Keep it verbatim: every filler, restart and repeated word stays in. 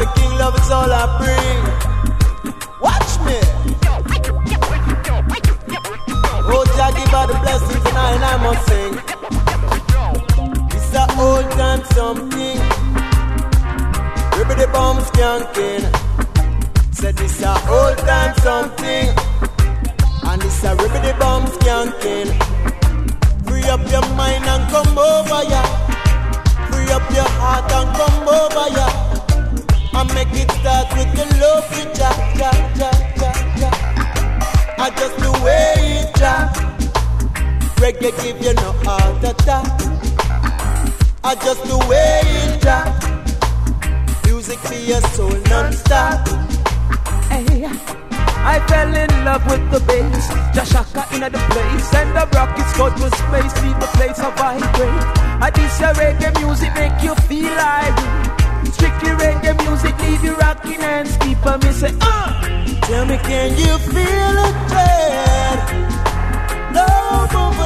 the king, love is all I bring. Watch me. Oh, Jah give all the blessings and I and I must sing. It's a old time something. Ribby the bomb skanking. Said this a old time something. And this a ribby the bomb skanking. Free up your mind and come over ya. Free up your heart and come over ya. And make it start with the love with Jah, Jah, Jah, Jah, Jah. I just the way it Jah. Reggae give you no heart attack. I just the way it Jah. Music for your soul non-stop. Hey, I fell in love with the bass. Jashaka in the place. And the rockets go to space. Leave the place a vibrate. I this your reggae music make you feel like strictly reggae music leave you rocking and skip and me say uh tell me, can you feel it, Ted? Love over